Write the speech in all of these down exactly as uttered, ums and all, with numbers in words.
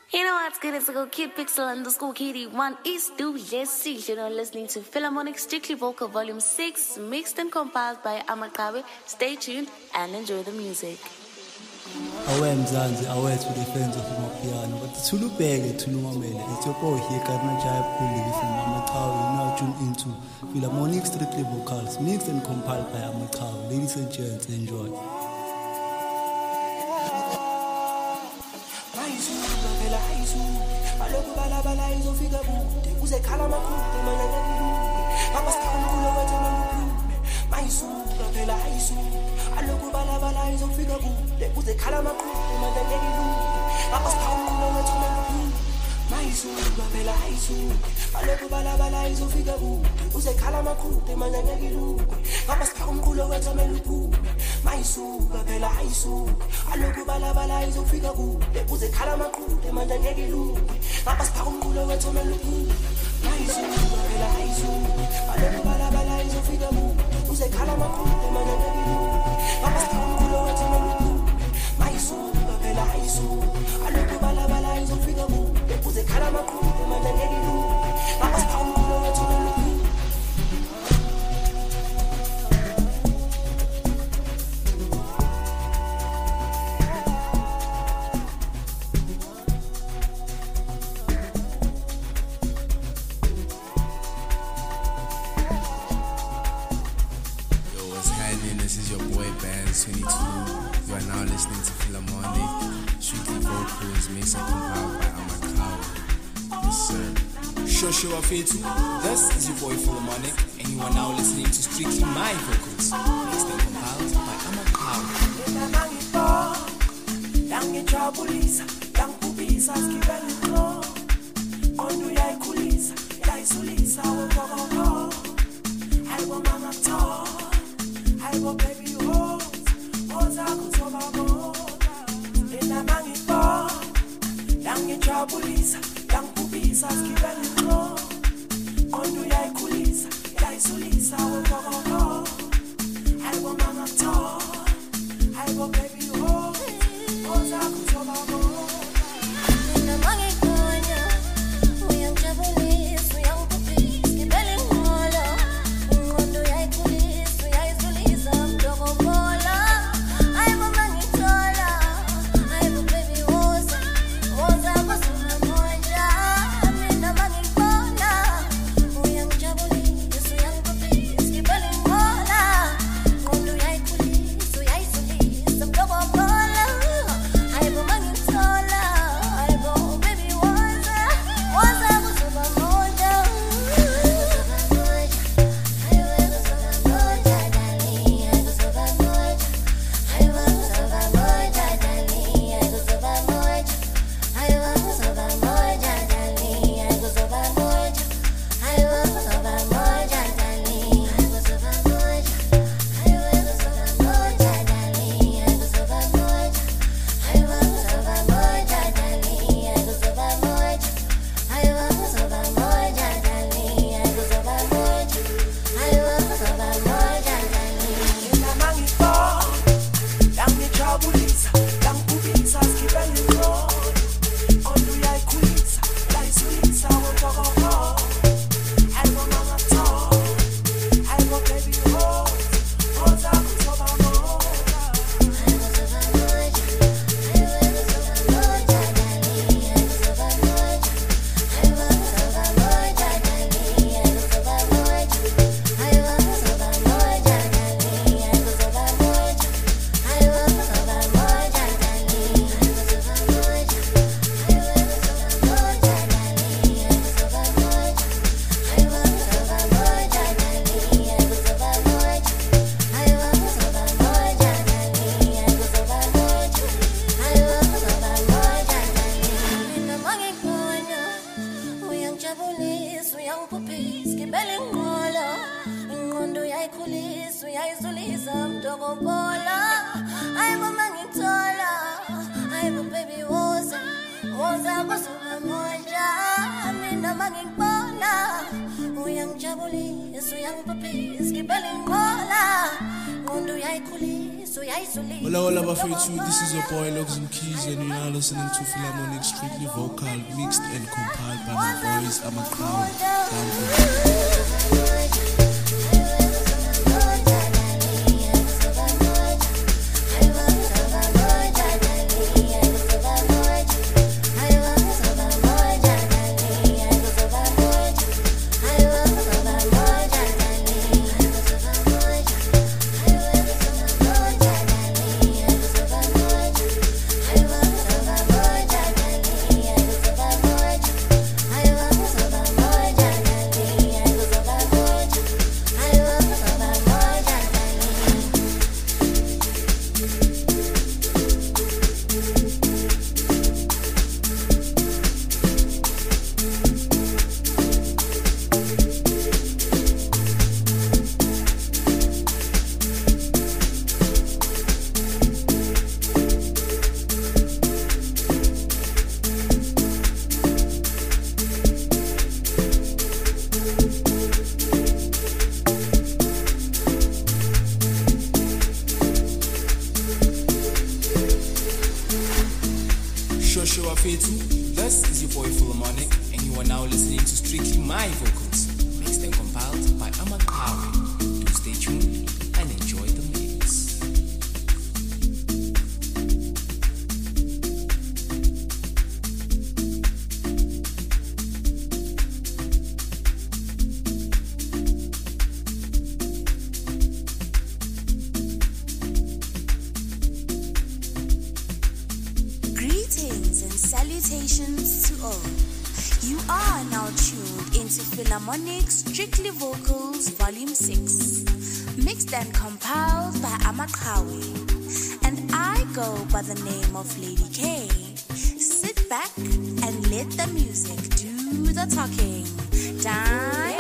You know what's good? It's a go Kid Pixel underscore Kitty one East do let's see. You know, listening to Philharmonic Strictly Vocal Volume six, mixed and compiled by Amakabe. Stay tuned and enjoy the music. Awemzansi awethu the fans of Amapiano, but Tulubege Tulumamele, it's your boy here, Karna Jai Puli from Amakabe, now tuned into Philharmonic Strictly Vocals, mixed and compiled by Amakabe. Ladies and gents, enjoy. Aloku bala bala izofika kude uzekhala amakhulu manje ngiyakuluke ngapasikhulu wethu nolukhulu mayisuka phela ayisuka aloku bala bala izofika kude uzekhala amakhulu manje ngiyakuluke ngapasikhulu wethu nolukhulu mayisuka phela ayisuka aloku bala bala izofika kude uzekhala amakhulu manje ngiyakuluke ngapasikhulu wethu nolukhulu mayisuka phela ayisuka aloku bala bala izofika kude uzekhala amakhulu manje ngiyakuluke Ngapasipha umqulo wethu nolukhulu mayisuka phela ayisuka aloku bala bala izofika kude uzekhala amakhulu manje ngiyakuluke ngapasipha umqulo wethu nolukhulu mayisuka phela ayisuka aloku bala bala izofika kude uzekhala amakhulu manje ngiyakuluke ngapasipha umqulo wethu nolukhulu twenty-two. You are now listening to Philharmonic Strictly Vocals, mixed and compiled by Amakabe. Yes, sir. Shoshu Afetu, this is your boy Philharmonic, and you are now listening to Strictly My Vocals, mixed and compiled by Amakabe. Troubles, young puppies are skipping low. On do ya coolies, ya isolisa, will go go. I will mama talk, I will baby home. What's up, Tobago? In the money corner, we young troubles, we young puppies, skipping low. On do ya coolies, ya isolisa, will go go. I will money taller, I will baby hose. What's up? Hola, hola, Bafetu. This is your boy, Logs and Keys, and you're now listening to Philharmonic Strictly Vocal, mixed and compiled by my boys. I'm a crowd. This is your boy Philharmonic, and you are now listening to Strictly My Vocals, mixed and compiled by Amakawi. Do stay tuned and enjoy the mix. Salutations to all. You are now tuned into Philharmonic Strictly Vocals Volume six, mixed and compiled by Amakawi. And I go by the name of Lady K. Sit back and let the music do the talking. Dine.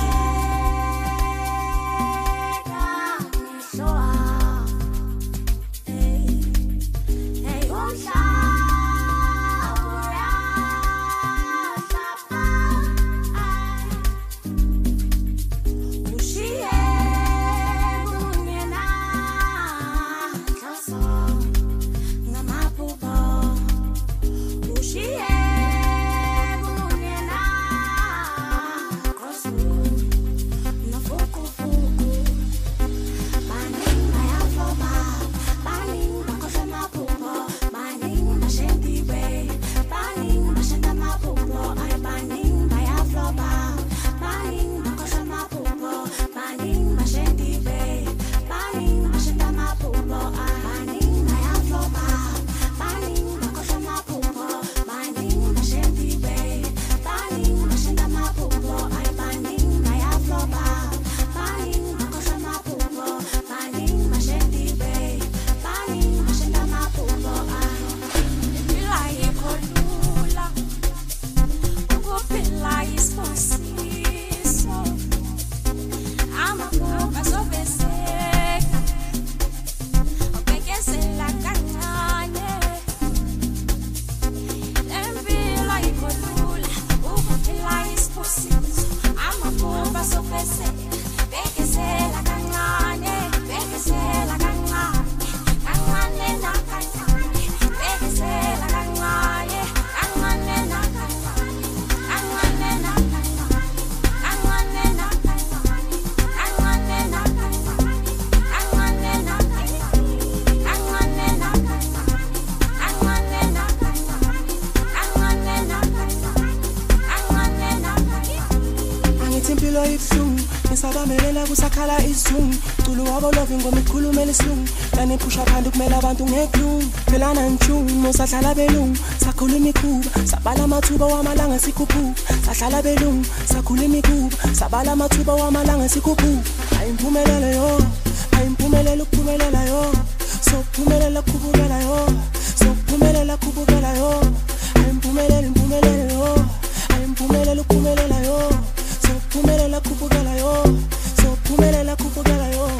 Melela kusakhala isizungu culo wabo love ngoma ikhulumela isilungu lani pusha phandu kumele abantu ngeklungu phela nantshumo sahlala belungu sakhuluma imikhuba sabala amathuba wamalanga sikhuphu sahlala belungu sakhuluma imikhuba sabala amathuba wamalanga sikhuphu ayimpumelelo yo ayimpumelelo ukuphumelela yo sokuphumelela kubukela yo sokuphumelela kubukela yo ayimpumelelo impumelelo yo ayimpumelelo ukuphumelela yo sokuphumelela kubukela yo sokuphumelela kubukela yo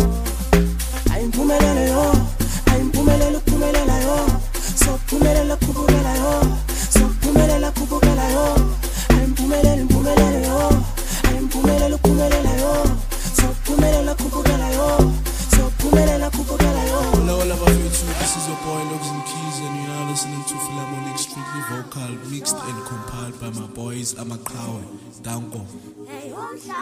ayimpumelelo yo ayimpumelelo ukuphumelela yo sokuphumelela kubukela yo sokuphumelela kubukela yo ayimpumelelo impumelelo yo ayimpumelelo ukuphumelela yo sokuphumelela kubukela yo sokuphumelela kubukela yo Vocal, mixed and compiled by my boys Amaqhawe. Danko. Hey,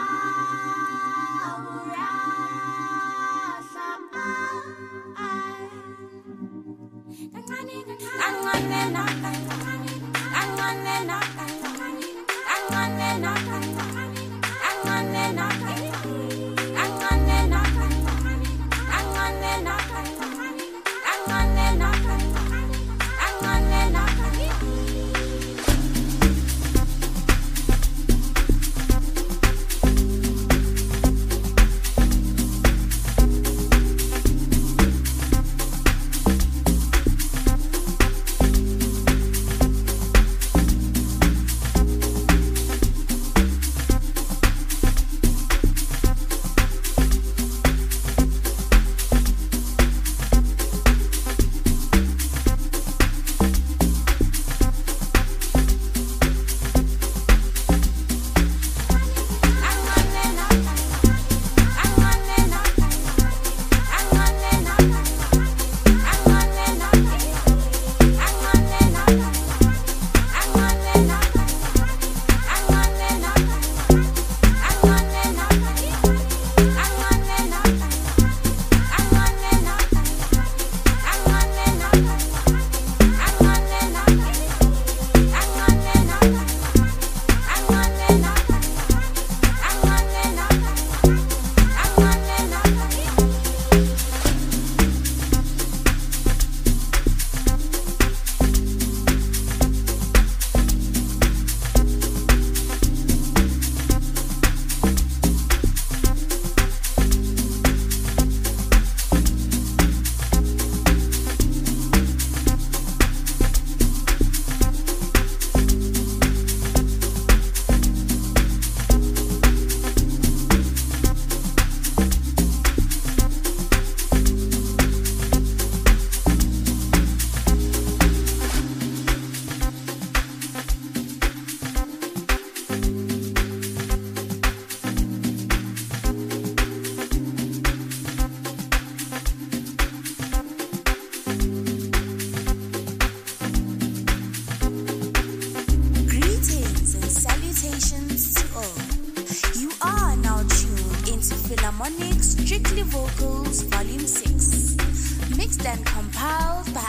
Philharmonic Strictly Vocals Volume six, mixed and compiled by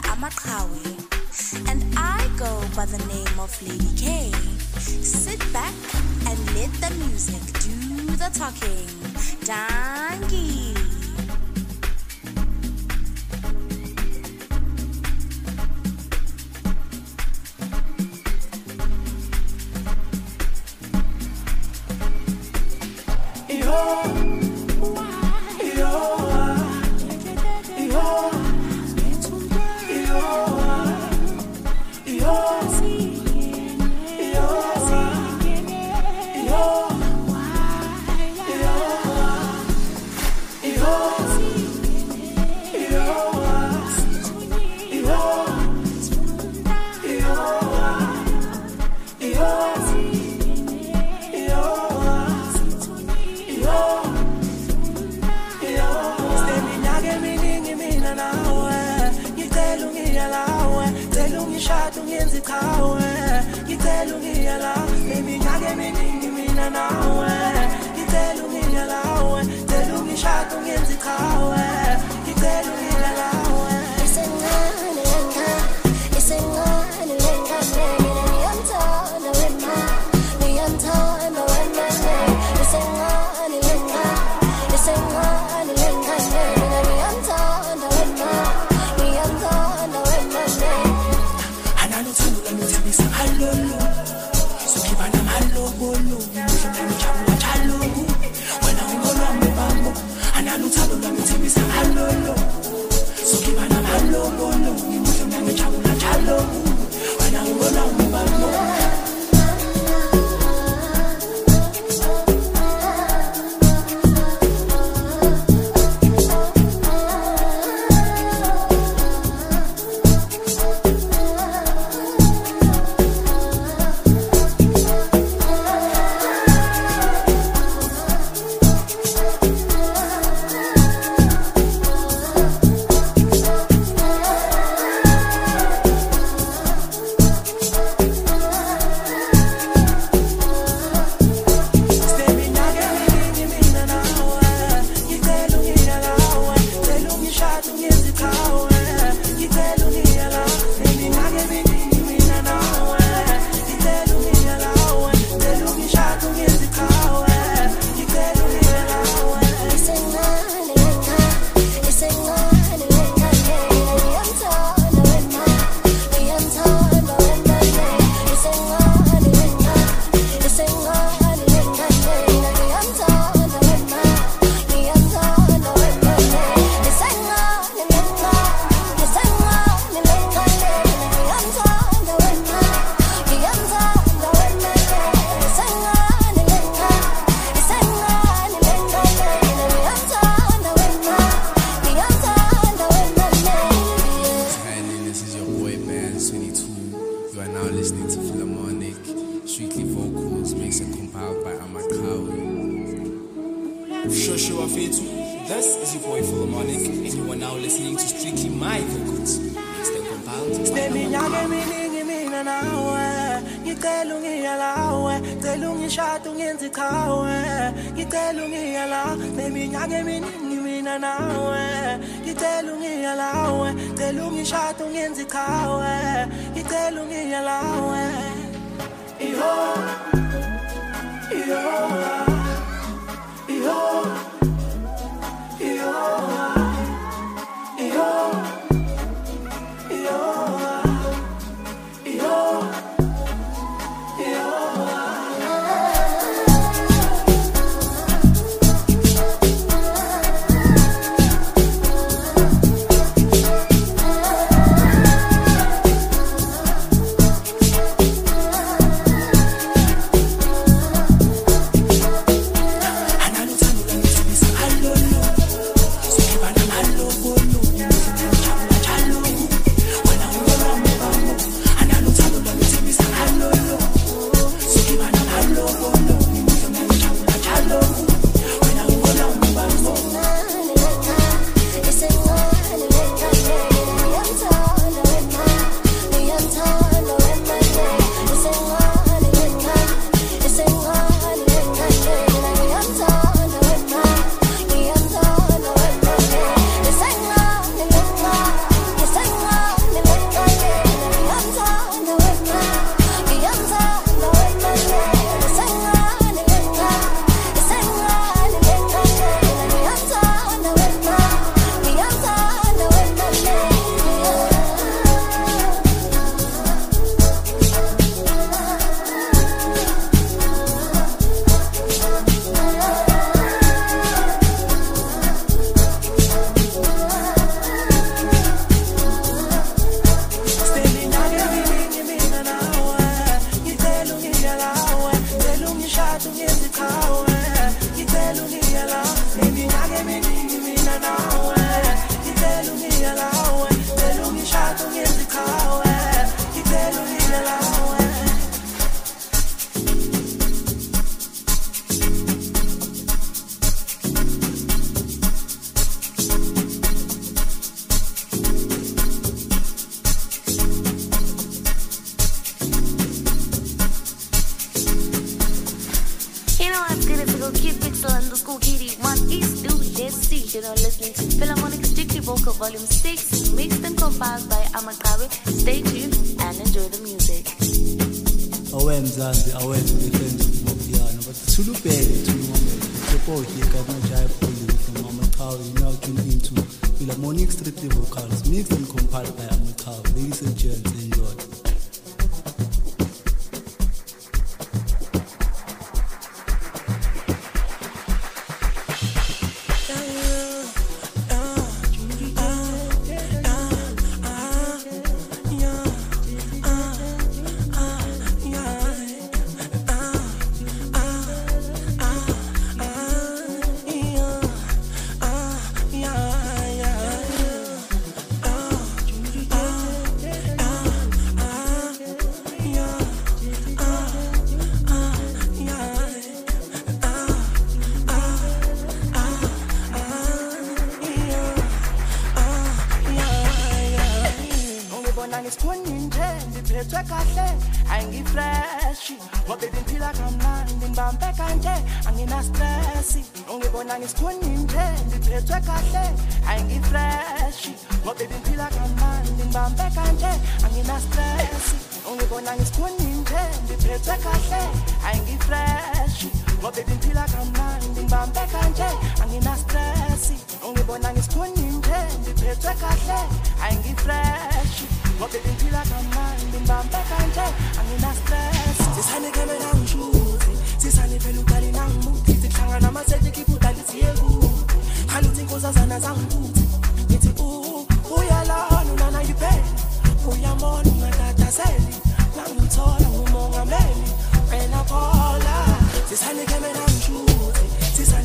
Amaqhawe, and I go by the name of Lady K. Sit back and let the music do the talking. Dangi. Hello, Bafetu. This is your boy Philharmonic, and you are now listening to Strictly My Vocals. Mixed and compiled by Seminyaka eminingi mina nawe ngicela ungiyalawe cela ungishade ungenze ichawe ngicela ungiyala seminyaka eminingi mina nawe ngicela ungiyalawe cela ungishade ungenze ichawe ngicela ungiyalawe iyo iyo iyo iyo iyo Volume six, mixed and compiled by Amaqhawe. Stay tuned and enjoy the music. Awe mzansi awethu defense kumapiano but thulubheke thulumamela sepo here kana jaya poli from Amaqhawe. You now tune into Philharmonic Strictly Vocals, mixed and compiled by Amaqhawe. Ladies and gents, enjoy.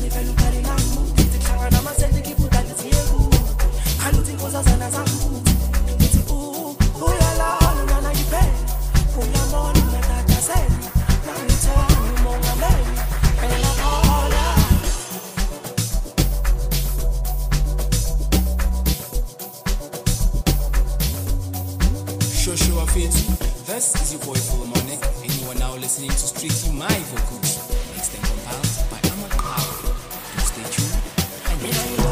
Zana zangu Sure, sure, I feel too. This is your boy Philharmonic, and you are now listening to Strictly My Vocals, mixed and compiled by Amaqhawe. Do stay tuned and enjoy.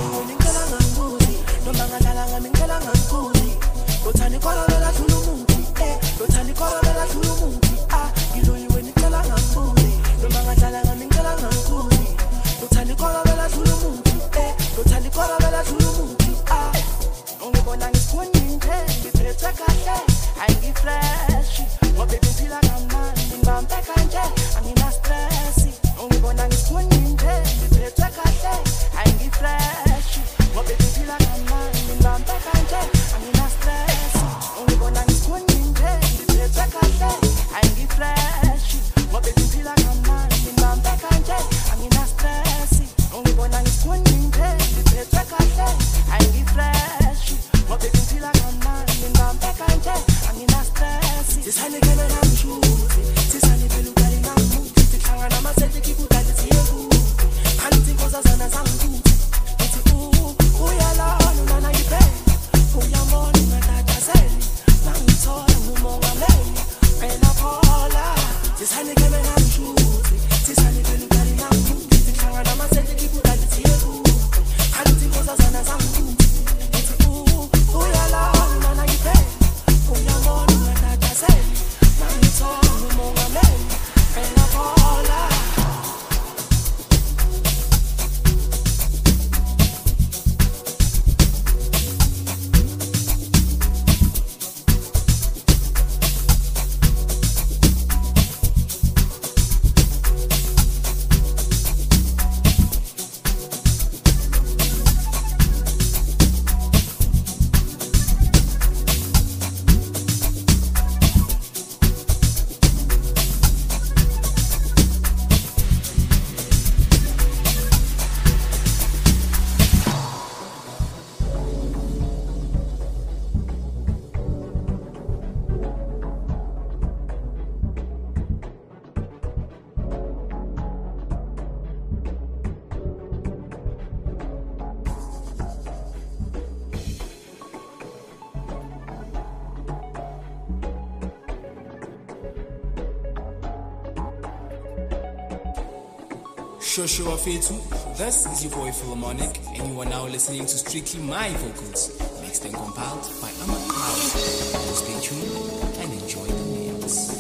Sure, sure, I feel too. This is your boy Philharmonic, and you are now listening to Strictly My Vocals, mixed and compiled by Amaqhawe. So stay tuned and enjoy the mix.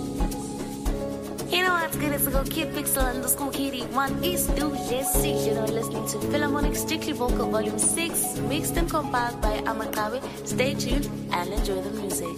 You know what's good? It's a go Kid Pixel underscore Kitty one East do let's see. You're now listening to Philharmonic Strictly Vocal Volume six, mixed and compiled by Amaqhawe. Stay tuned and enjoy the music.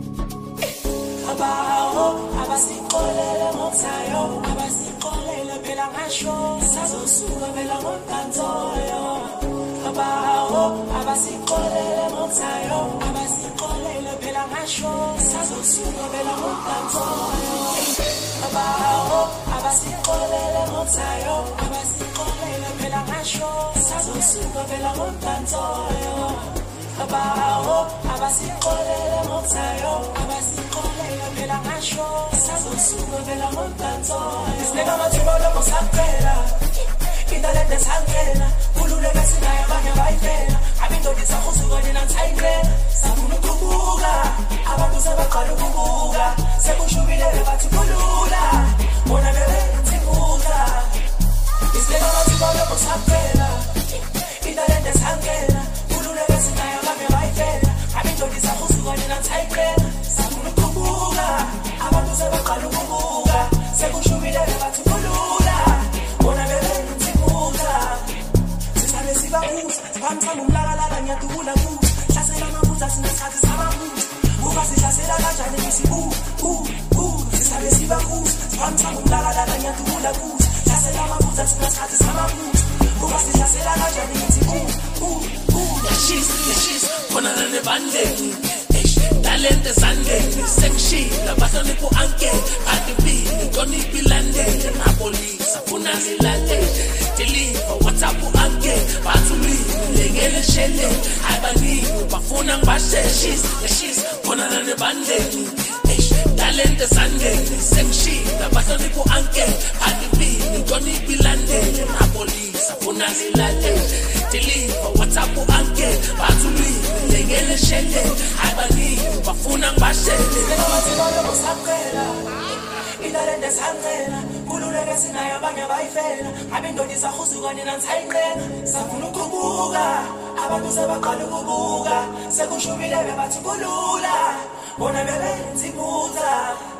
Abaho, abasikolele ngomsayo, abasikolele phela ngasho, sazosuka phela ngomkantoyo. Abaho, abasikolele ngomsayo, abasikolele phela ngasho, sazosuka phela ngomkantoyo. Abaho, abasikolele ngomsayo, abasikolele phela ngasho, sazosuka phela ngomkantoyo. Abaho, abasikolele ngomsayo, abasikolele phela ngasho, sazosuka phela ngomkantoyo. Isibeka amathuba lokho sakuphela, indalete sangena, kululeke sinayo abanye bayifela, abindoda isahuzuka nina nsayinela, safuna ukubuka, abantu sebaqala ukubuka, sekushubile bathi kulula, bona bebenzibuka. Isibeka amathuba lokho sakuphela, indalete sangena, kululeke sinayo abanye bayifela, abindoda isahuzuka nina nsayinela, safuna ukubuka, abantu sebaqala ukubuka, sekushubile bathi kulula, bona bebenzibuka. Sisabe sibabuza, sibamthanda umlakalala ngiyadubula kuza, hlasela amabuza sinesikhathi samabuza, uba sihlasela kanjani ngithi u u u. Sisabe sibabuza, sibamthanda umlakalala ngiyadubula kuza, hlasela amabuza sinesikhathi samabuza, uba sihlasela kanjani ngithi u u u. Yashisa yashisa khona nebandeni, talente sandeni, sekushila bahlonipha uankele, adibini toniphi landele, napolisa funa zilalele, deliver WhatsApp uankele, bathulile lengele shele, abaningi bafuna ngibasheshisa, yashisa khona nebandeni, talente sandeni, sekushila bahlonipha uankele, adibini toniphi landele, napolisa funa zilalele, deliver WhatsApp uankele, bathulile ngele shele abani bafuna ngibashele Ilalende sangcela kululeke sinayo abanye bayifela ngabe indoda isahuzuka nina ngisayinqena safuna ukubuka abantu sebaqala ukubuka sekushubile bebathi kulula bona bebenza iphutha.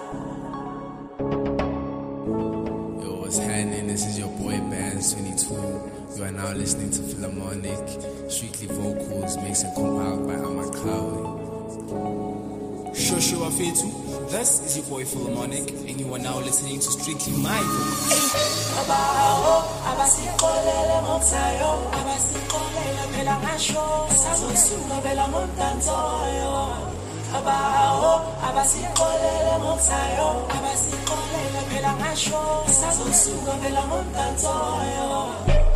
Yo, what's happening? This is your boy Bands twenty-two. You are now listening to Philharmonic, strictly vocals, mixed and compiled by Ahmad Klawi. Shoshu Afetu, this is your boy Philharmonic, and you are now listening to Strictly My Vocals. Abaho abasikolele ngomsayo abasikolele phela ngasho sazosuka phela ngomdansoyo. Abaho abasikolele ngomsayo abasikolele phela ngasho sazosuka phela ngomdansoyo.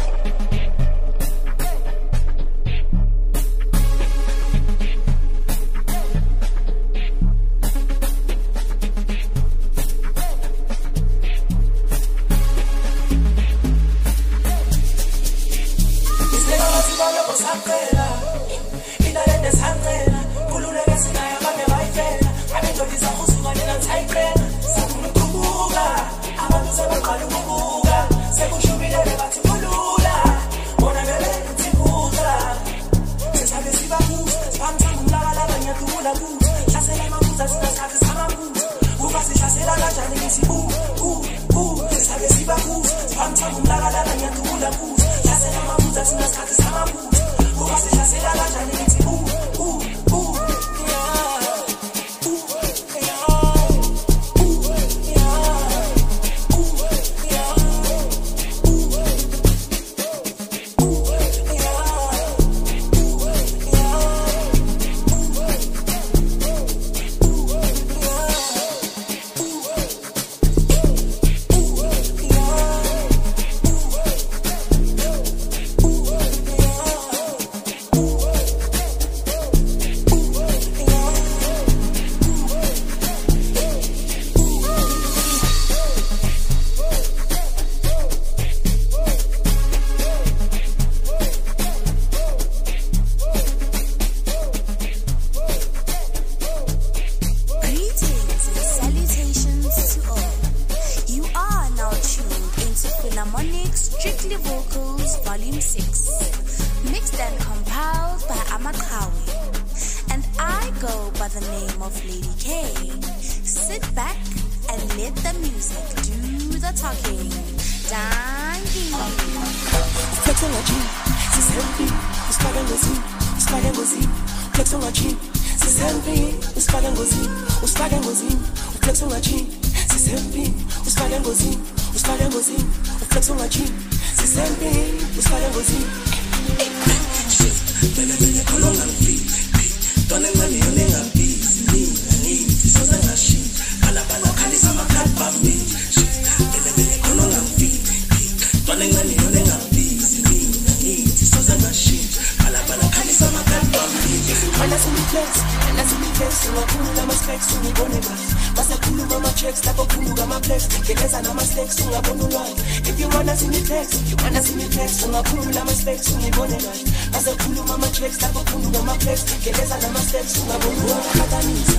If you wanna see me flex, you wanna see me flex, ungakhuluma ama specs ungibone kahle. Basakhuluma ama tracks lapho khuluma ama flex, geleza nama steps ungabona patanisa.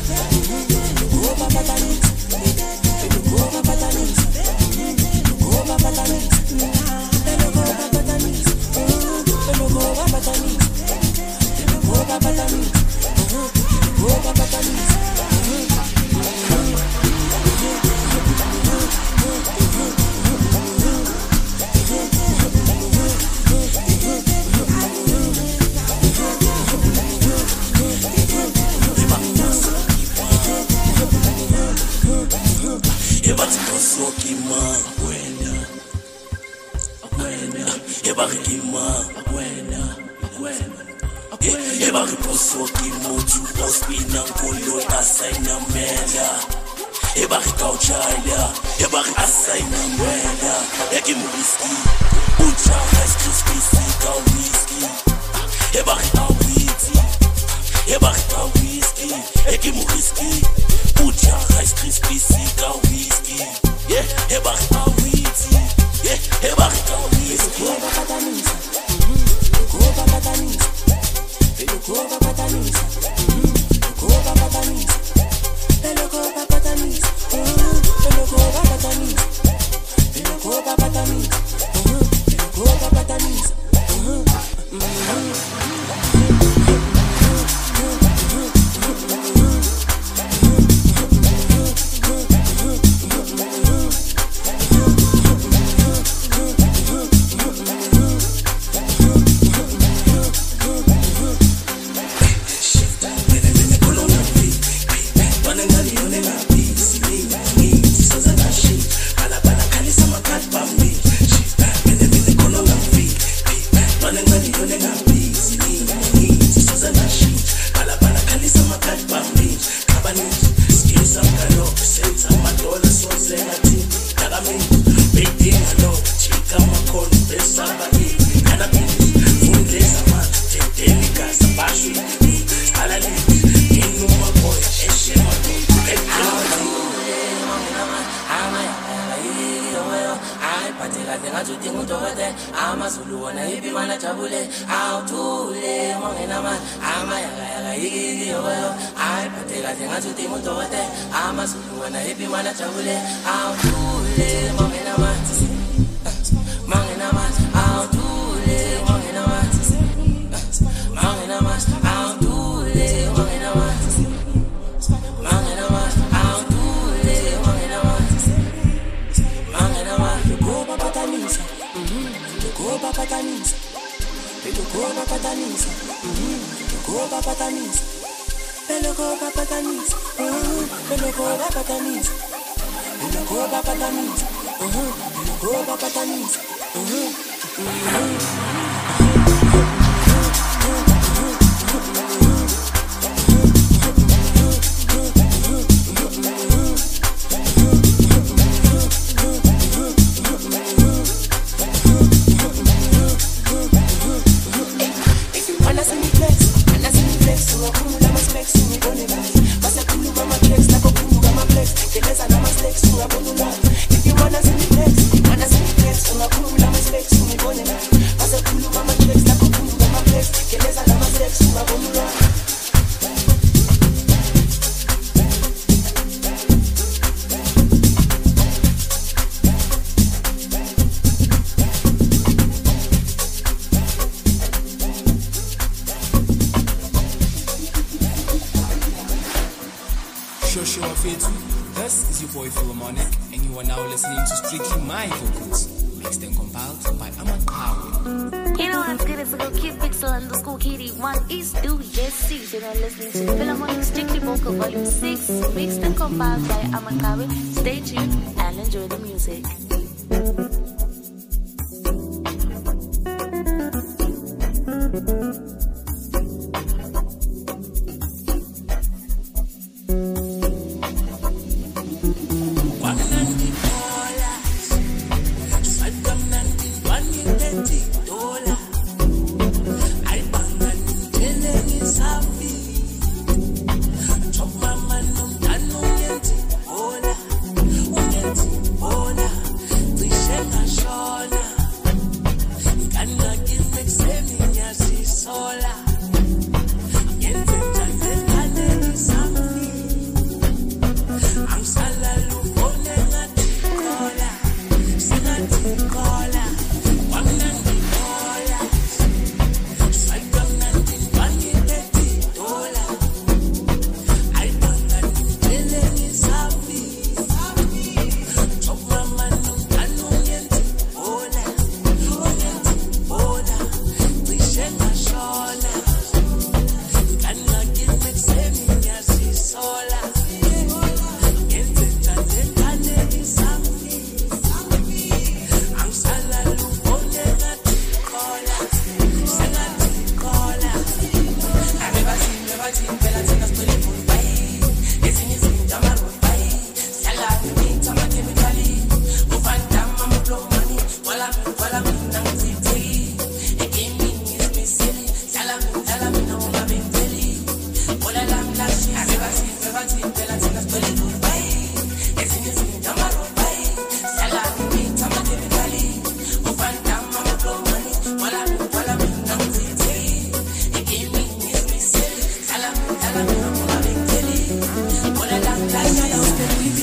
Uba patanisa. Uba patanisa. Uba patanisa. Uba patanisa. Uba patanisa. Uba patanisa. Uba patanisa. Pelucoba patanisa, pelucoba patanisa, pelucoba patanisa, pelucoba patanisa, pelucoba patanisa, pelucoba patanisa. This is your boy Philharmonic, and you are now listening to Strictly My Vocals, mixed and compiled by Amakawi. You know what's good? It's a little Kid Pixel underscore Kitty one East Do Yes Six. You know, listening to Philharmonic Strictly Vocal Volume Six, mixed and compiled by Amakawi. Stay tuned and enjoy the music. Sola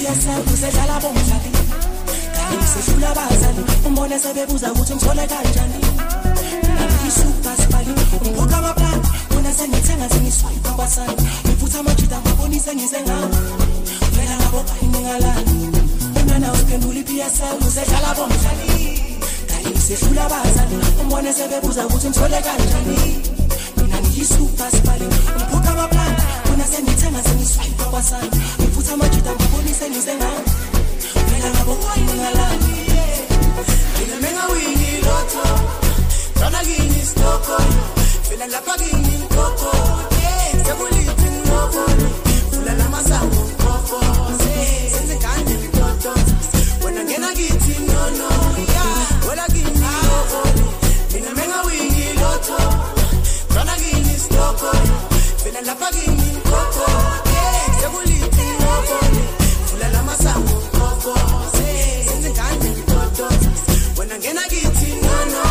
P S L kusedlala bomdlali kanye sehlula abazali umbone sebebuza ukuthi ngithole kanjani super spali ngiphoka amaplan bona sengithenga sengiswipe kwasana ngifutha amajita ngabonisa ngisengawo vela ngabo bayingalani unana uphendula i-P S L kusedlala bomdlali kanye sehlula abazali umbone sebebuza ukuthi ngithole kanjani mina ngiyisuper spali ngiphoka amaplan bona sengithenga sengiswipe kwasana ngifutha amajita ngabonisa ngisengawo vela ngabo bayingalani mina menga wingi lotho Tana gini stoko, fila la pagini koko, sebulithi ngoko, fula la masango koko, senze kanje mtoto, wena ngena githi no no, wala gini koko, mina menga wingi loto, tana gini stoko, fila la pagini koko, sebulithi ngoko, fula la masango koko, senze kanje mtoto, wena ngena githi no no.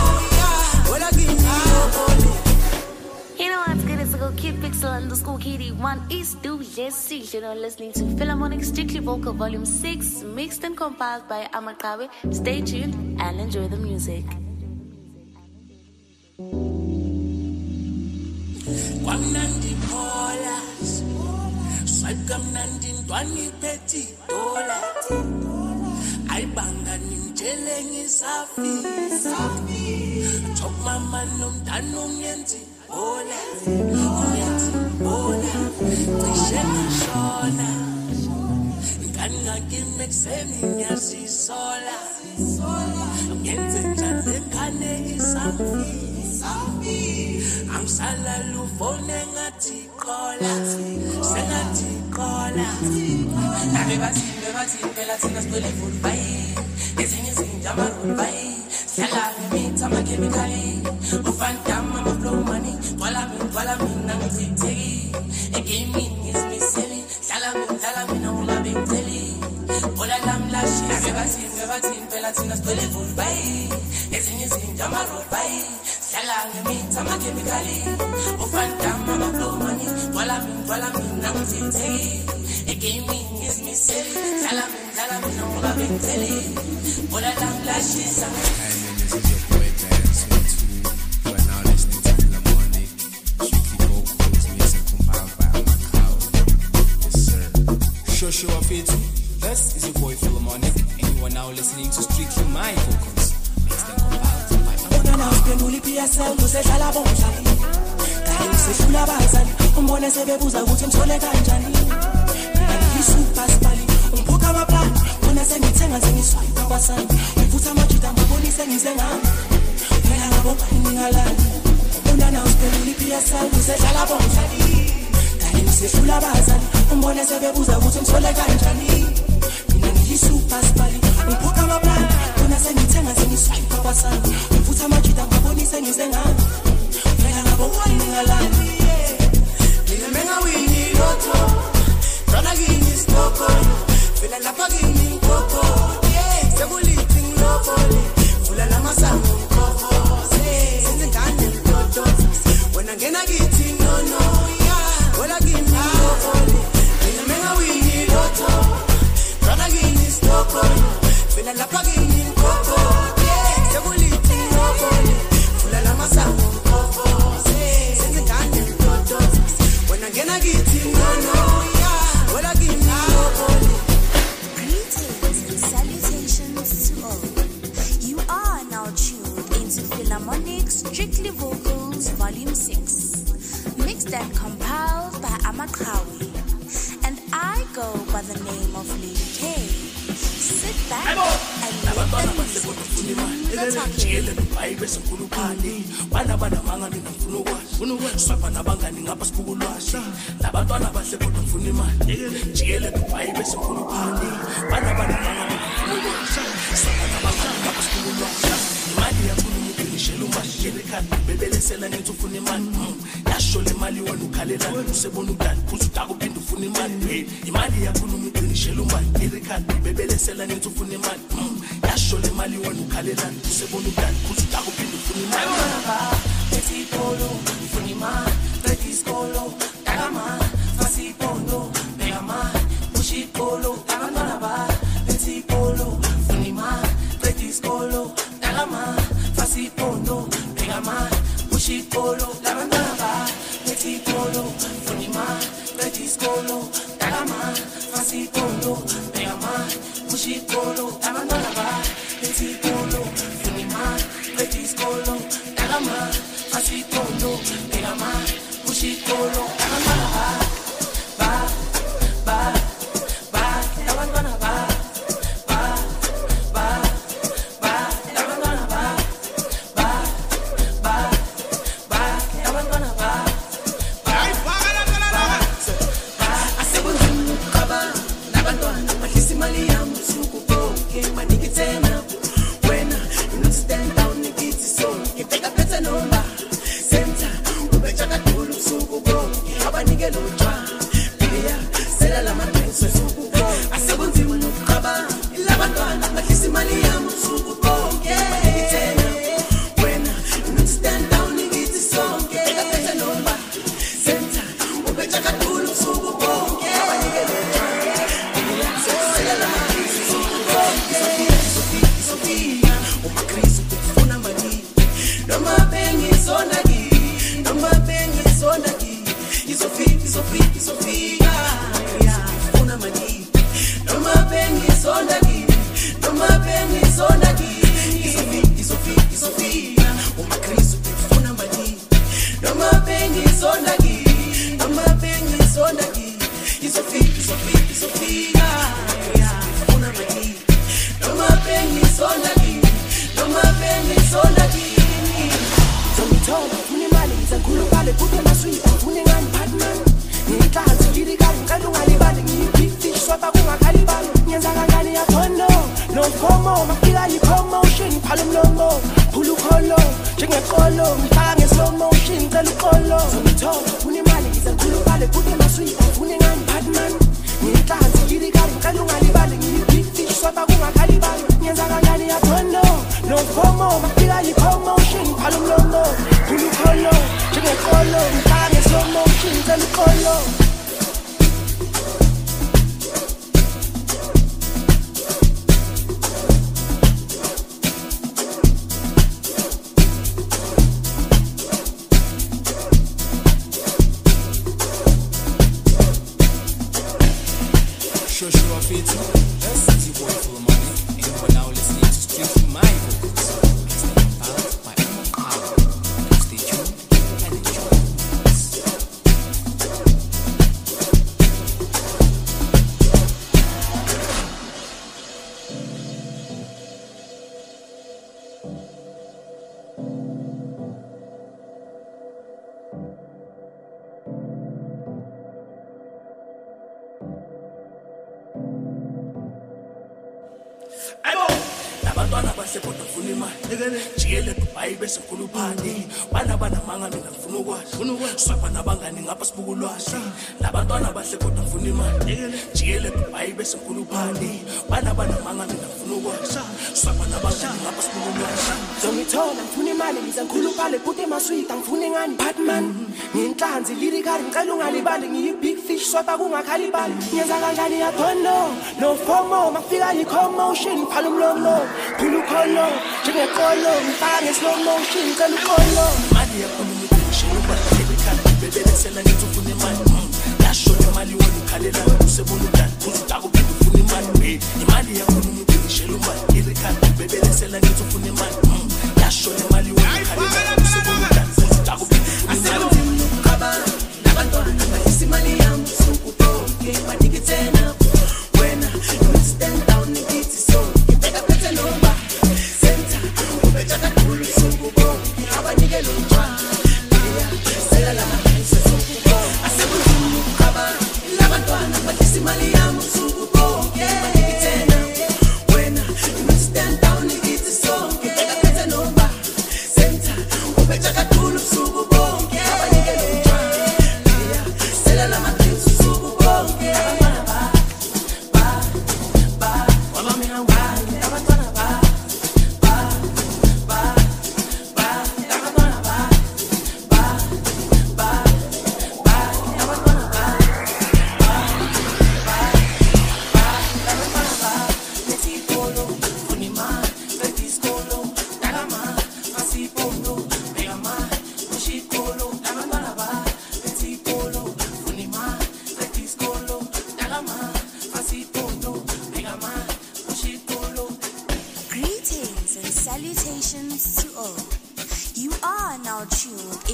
You know what's good is to go Kid Pixel underscore Kitty one East Do Jesse. You know, listening to Philharmonic Strictly Vocal Volume six, mixed and compiled by Amakawe. Stay tuned and enjoy the music. Nandi Polas, Swagam Nandi Twani Petty Dola. I banga nimjeleng isafi safi chok mama nomdano ngenzi bola ngenzi bola cishe ngishona ngani ngimexeni ngiyazisola ngenze njani ngane isafi safi angisala lufone ngathi qola sengathi qola nabe bathi bathi phela thina sicela futhi ezinye izinjama roll sala ngimitha amakhemikhali ufantama amaflow money twala mina twala mina ngithitheki egaming isimiseli dlala mina dlala mina ungabe ngitheli bola lam lashi nabe bathi bathi phela thina sicela futhi ezinye izinjama roll sala ngimitha amakhemikhali ufantama amaflow money twala mina twala mina ngithitheki egaming isimiseli dlala mina dlala mina ungabe ngitheli bola lam lashi This is your boy Dance twenty-two. You are now listening to Philharmonic Strictly Vocals, mixed and compiled by Amakawe. Yes, sir. Shoshua Fetu, this is your boy Philharmonic, and you are now listening to Strictly My Vocals, mixed and compiled by Amakawe. I P S L kusedlala bomdlali kanye sehlula abazali umbone sebebuza ukuthi ngithole kanjani mina ngiyisuper spali ngiphoka amaplan bona sengithenga sengiswipe kwasana ngifutha amajita ngabonisa ngisengawo vela ngabo bayingalani unana uphendula i-P S L kusedlala bomdlali kanye sehlula abazali umbone sebebuza ukuthi ngithole kanjani mina ngiyisuper spali ngiphoka amaplan bona sengithenga sengiswipe kwasana ngifutha amajita ngabonisa ngisengawo vela ngabo bayingalani mina menga wingi loto tana gini stoko fila la pagini koko sebulithi ngoko fula la masango koko senze ngane mtoto wena ngena githi no no wala gini koko mina menga wingi loto tana gini stoko fila la pagini koko sebulithi ngoko fula la masango koko senze ngane mtoto wena ngena githi no no wala gini koko. Greetings and salutations to all. You are now tuned into Philharmonic Strictly Vocals Volume six, mixed and compiled by Amakawe. And I go by the name of Lady K. Sit back and let the music do the talking. Bayibe senkuluphani bana bana manga mina ngifuna ukwazi swapha nabangani ngapha sibukulwazi labantwana bahle kodwa ngifuna imali jikele bayibe senkuluphani bana bana manga mina ngifuna ukwazi swapha nabangani ngapha sibukulwazi imali yakhuluma uqinishela umashele ekhanda bebelesela ngithi ufuna imali yasho le mali wena ukhalela usebona udani kuthi utakuphinda ufuna imali imali yakhuluma uqinishela umashele ekhanda bebelesela ngithi ufuna imali yasho le mali wena ukhalela usebona udani kuthi utakuphinda ufuna imali Petit polo, funima, petit skolo, tagama, fasi polo, megama, bushi polo, tagama ba. mushikolo takama fasikondo pegama mushikolo abantwana ba esikolo funima betiskolo takama fasikondo pegama mushikolo abantwana ba ba ba ba abantwana ba ba ba ba abantwana ba ba ba ba abantwana ba Abantwana basekhona ngifuna imali jikele Dubai bese ngikhulu phani bana bana manga mina ngifuna ukwazi swapha nabangani ngapha sibukulwazi labantwana basekhona ngifuna imali jikele Dubai bese ngikhulu phani bana bana manga mina ngifuna ukwazi swapha nabangani ngapha sibukulwazi Zongithola ngifuna imali ngize ngikhulu phale puthe maswita ngifuna ngani Batman nginhlanzi lirikari ngicela ungalibali ngiyi big fish swapha kungakhalibali ngenza kanjani ya don't know no fomo mafika yi commotion phala umlomo Pulu kolo, jenge kolo, mfanga slow motion, kalo kolo. Mali ya kuni mutishelo ba tebeka, bebele sela ngitufune mali. Yasho le mali wona khalela usebona udani, uzutaka uphinda ufune imali. Imali ya kuni mutishelo ba tebeka, bebele sela ngitufune mali. Yasho le mali wona khalela usebona udani, uzutaka uphinda ufune imali. Kaba, nabantwana bahisi mali yami sukupoke, banike tena. Wena, you stand down ngithi so.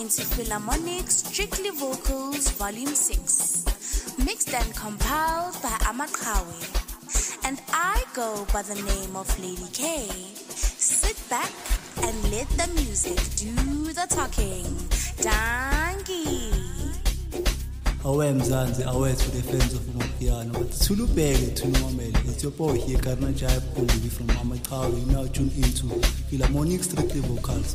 into Philharmonic Strictly Vocals Volume six, mixed and compiled by Amaqhawe. And I go by the name of Lady K. Sit back and let the music do the talking. Dangi. Awe Mzansi, awe to the fans of Amapiano. But Tulubege, Tulumamele, it's your boy here, Karna Jai Puli from Amaqhawe. You now tune into Philharmonic Strictly Vocals.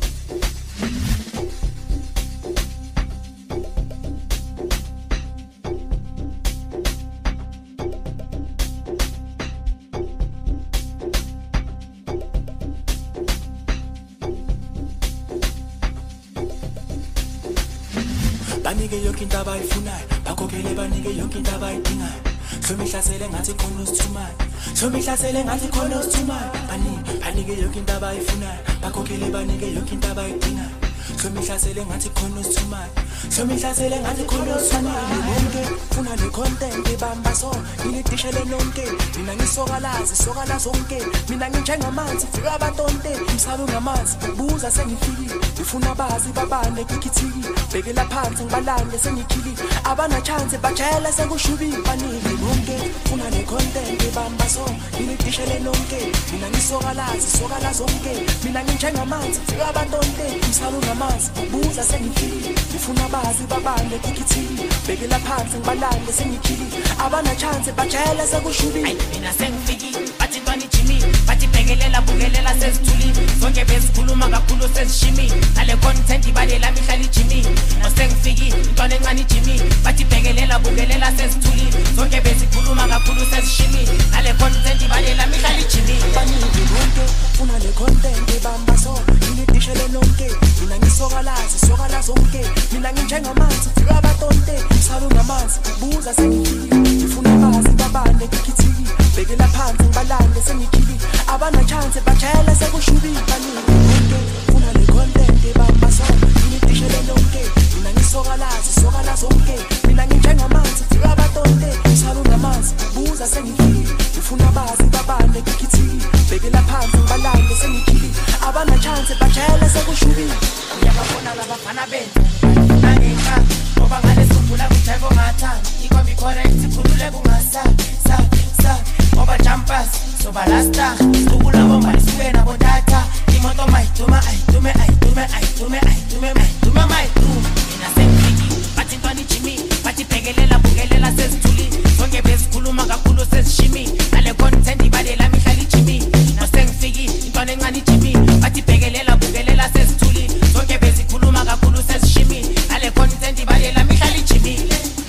Banike yonke into abayifunayo bakhokhele banike yonke into abayidingayo somihlasele ngathi khona usithumayo somihlasele ngathi khona usithumayo banike banike yonke into abayifunayo bakhokhele banike yonke into abayidingayo somihlasele ngathi khona usithumayo somihlasele ngathi khona usithumayo bonke funa le content ebamba so ngilidishele nonke mina ngisokalazi sokala zonke mina nginjengamanzi fika abatonte umsalo ngamanzi buza sengifikile ngifuna bazi babane kikithiki bekela phansi ngibalande sengikhili abana chance bajela sekushubile banike bonke funa le content ebamba so ngilidishele nonke mina ngisokalazi sokala zonke mina nginjengamanzi fika abatonte umsalo ngamanzi buza sengifikile ngifuna bazi babane kikithiki bekela phansi ngibalande sengikhili abana chance bajela sekushubile mina sengifikile bathi ntwana ijimi bathi bhekelela bukelela sezithulile zonke bezikhuluma kakhulu sezishimi nale content ibalela mihlala ijimi nosengifikile intwana encane ijimi bathi bhekelela bukelela sezithulile zonke bezikhuluma kakhulu sezishimi nale content ibalela mihlala ijimi banike bonke funa le content ebamba so ngilidishele nonke mina ngisokalazi sokala zonke mina nginjengamanzi fika abatonte umsalo ngamanzi buza sengifikile ngifuna bazi babane kikithiki bekela phansi ngibalande sengikhili abana chance bajela sekushubile banike bonke funa le content ebamba so ngilidishele nonke mina ngisokalazi sokala zonke mina nginjengamanzi fika abatonte umsalo ngamanzi buza sengifikile ngifuna bazi babane kikithiki bekela phansi ngibalande sengikhili abana chance bajela sekushubile uyababona labafana benza nangeka ngoba ngale sukula kuthiwa ngathanda ikombi correct khulule kungasa sa sa ngoba jumpers soba lasta sukula bomba lisuke nabo tata imoto mayiduma ayitume ayitume ayitume ayitume ayitume mayiduma mina sengifiki bathi ntwana ijimi bathi bhekelela bukelela sezithuli zonke bezikhuluma kakhulu sezishimi nale content ibalela mihlala ijimi nosengifiki intwana encane ijimi bathi bhekelela bukelela sezithuli zonke bezikhuluma kakhulu sezishimi nale content ibalela mihlala ijimi.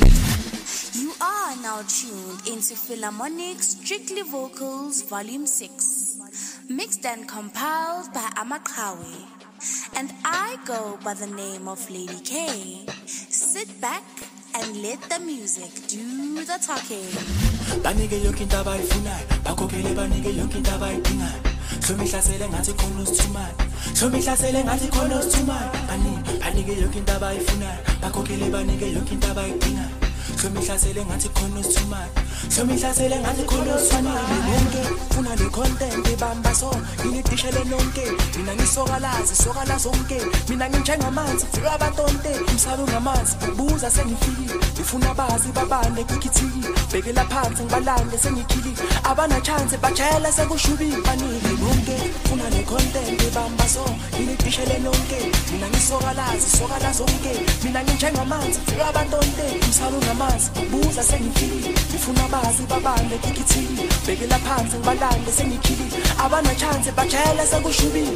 You are now tuned into Philharmonic Strictly Vocals Volume six, mixed and compiled by Amaqhawe. And I go by the name of Lady K. Sit back and let the music do the talking. banike yonke into abayifunayo bakhokhele banike yonke into abayidingayo somihlasele ngathi khona usithumayo somihlasele ngathi khona usithumayo banike banike yonke into abayifunayo bakhokhele banike yonke into abayidingayo somihlasele ngathi khona usithumayo somihlasele ngathi khona usithumayo bonke funa le content ebamba so ngilidishele nonke mina ngisokalazi sokala zonke mina nginjengamanzi fika abatonte umsalo ngamanzi buza sengifikile ngifuna bazi babane kikithiki bekela phansi ngibalande sengikhili abana chance bajela sekushubile banike bonke funa le content ebamba so ngilidishele nonke mina ngisokalazi sokala zonke mina nginjengamanzi fika abatonte umsalo ngamanzi buza sengifikile ngifuna bazi babane kikithiki bekela phansi ngibalande sengikhili abana chance bajela sekushubile.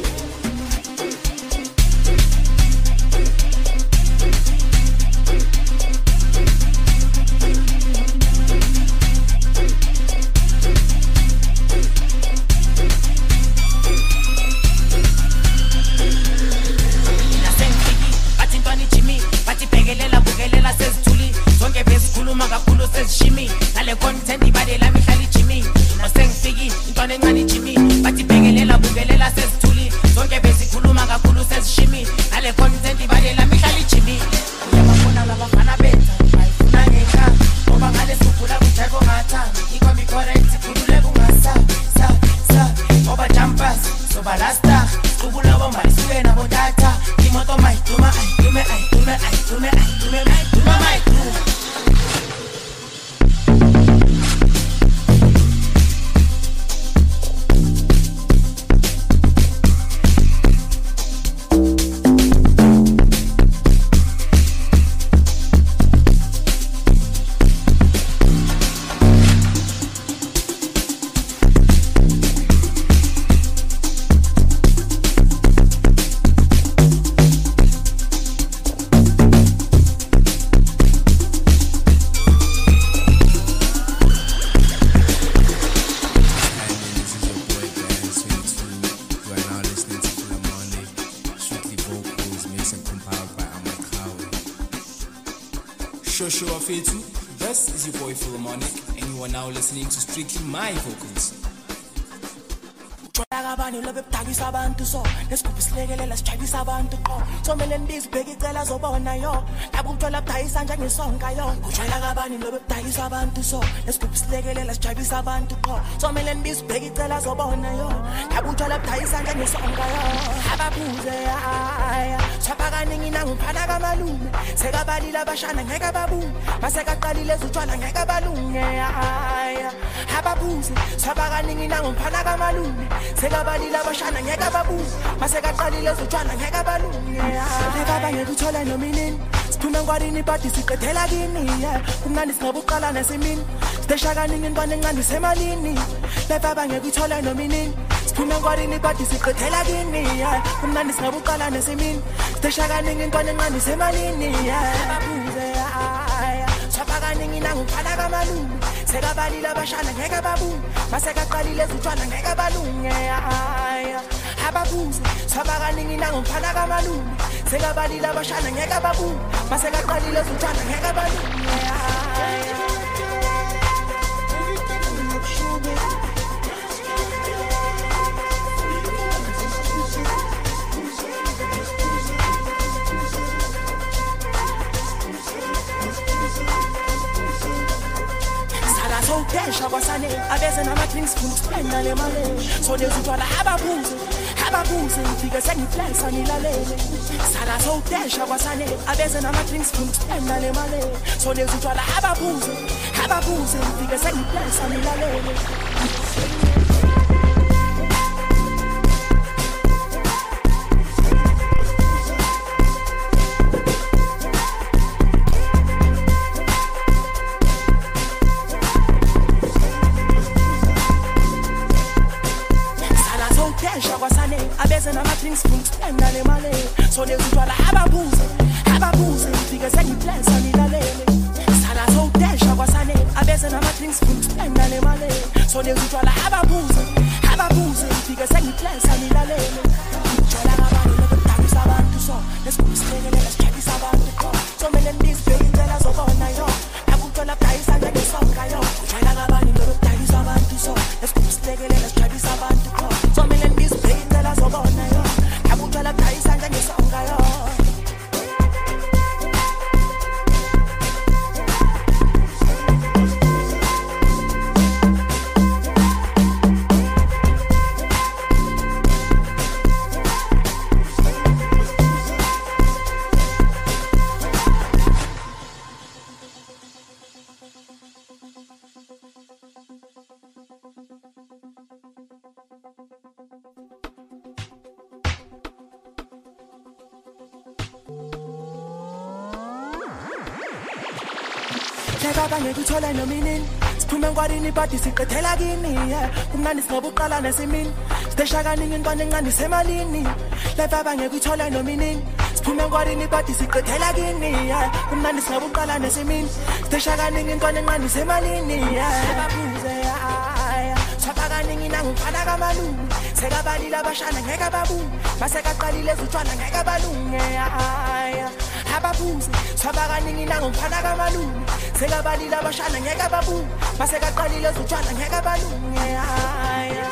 Sezishimi nale content ibalela mihlala ijimi nosengifiki intwana encane ijimi bathi bhekelela bukelela sezithuli zonke bezikhuluma kakhulu sezishimi nale content ibalela mihlala ijimi uyababona labafana benza bayifuna ngeka ngoba ngale sukula kuthiwa ngathanda ikombi correct khulule kungasa sa sa ngoba jumpers soba lasta sukula bomba lisuke nabo tata imoto mayiduma ayitume ayitume Shoshu Afetu. This is your boy Philharmonic, and you are now listening to Strictly My Vocals. Abanye lobe bdakisa abantu so lesigubhu silekelela sijabisa abantu qo somele ndizi bheka icela zobona yo ngabe uthola bdayisa njengesonka yo kujwayela kabani lobe bdakisa abantu so lesigubhu silekelela sijabisa abantu qo somele ndizi bheka icela zobona yo ngabe uthola bdayisa njengesonka yo ababuze haya chapha kaningi nangiphana kamalume sekabalile abashana ngeke babuye masekaqalile ezutshwala ngeke balunge haya ababuze chapha kaningi nangiphana kamalume sekabalile abashana ngeke babuye masekaqalile ezutshwala ngeke balunge leka ngeke uthole nominini siphume ngwarini ibhadi siqedela kini kumnandi singabuqala nesimini stesha kaningi intwana encane semalini leka ngeke uthole nominini siphume ngwarini ibhadi siqedela kini kumnandi singabuqala nesimini stesha kaningi intwana encane semalini babuze haya chapha kaningi nangiphala kamalume sekabalile abashana ngeke babuye masekaqalile ezutshwala ngeke balunge haya ababuze chapha kaningi nangiphala kamalume sekabalile abashana ngeke babuye masekaqalile ezutshwala ngeke balunge haya so desha kwasane abeze nama-drinks funa ukuspenda le mali so nezutshwala ababuze ababuze ngifike sengiflexa nilalele sala so desha kwasane abeze nama-drinks funa ukuspenda le mali so nezutshwala ababuze ababuze ngifike sengiflexa nilalele abeze nama-drinks funa ukuspenda le mali so nezutshwala ababuze ababuze ngifike sengiflexa nilalele sala so desha kwasane abeze nama-drinks funa ukuspenda le mali so nezutshwala ababuze ababuze ngifike sengiflexa nilalele utshwala kabani lokudakisa abantu so lesigubhu silekelela sijabisa abantu qo somele ndizibheka icela zobona yo akuthola bdayisa njengesonka yo utshwala kabani lokudakisa abantu so lesigubhu silekelela sijabisa abantu qo somele ndizibheka icela zobona yo akuthola bdayisa njengesonka yo leka ngeke uthole nominini siphume ngwarini ibhadi siqedela kini kumnandi singabuqala nesimini stesha kaningi intwana encane semalini leka ngeke uthole nominini siphume ngwarini ibhadi siqedela kini kumnandi singabuqala nesimini stesha kaningi intwana encane semalini babuze haya chapha kaningi nangiphala kamalume sekabalile abashana ngeke babuye masekaqalile ezutshwala ngeke balunge haya ababuze chapha kaningi nangiphala kamalume sekabalile abashana ngeke babuye masekaqalile ezutshwala ngeke balunge haya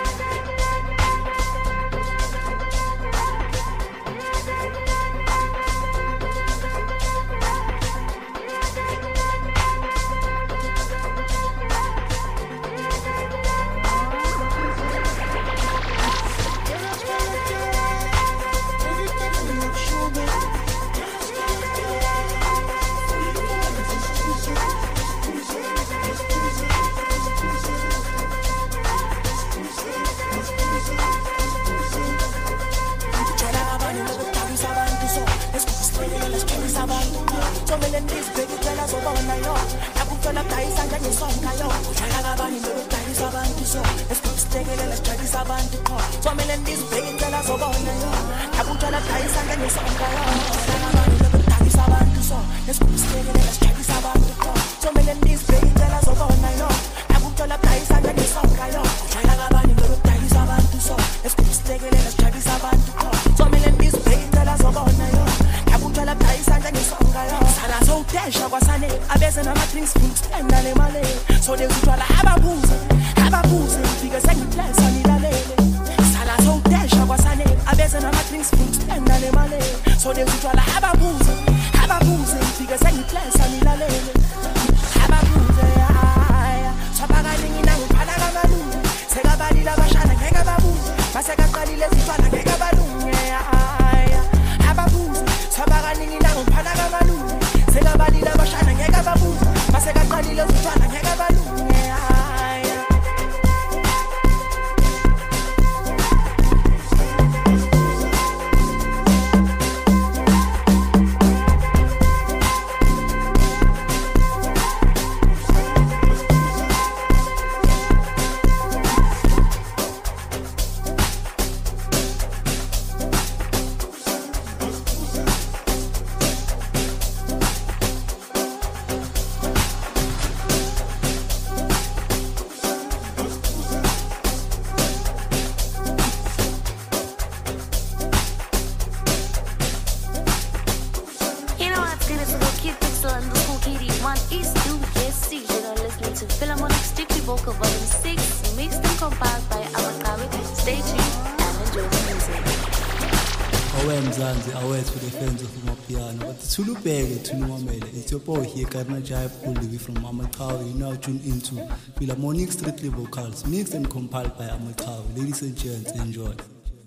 Strictly Vocal Volume six, mixed and compiled by Amakawi. Stay tuned and enjoy the music. Awe Mzansi, awe to the fans of Mapiano. But the Tulu Bege, Tulu Mamele. It's your boy here, Karna Jai Puli from Amakawi. You now tune into Philharmonic Strictly Vocals, mixed and compiled by Amakawi. Ladies and gents, enjoy.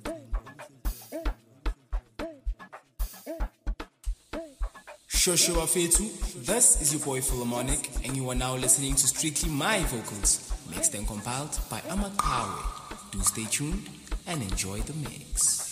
Shoshu Afetu, this is your boy Philharmonic, and you are now listening to Strictly My Vocals, mixed and compiled by Amakawi. Do stay tuned and enjoy the mix.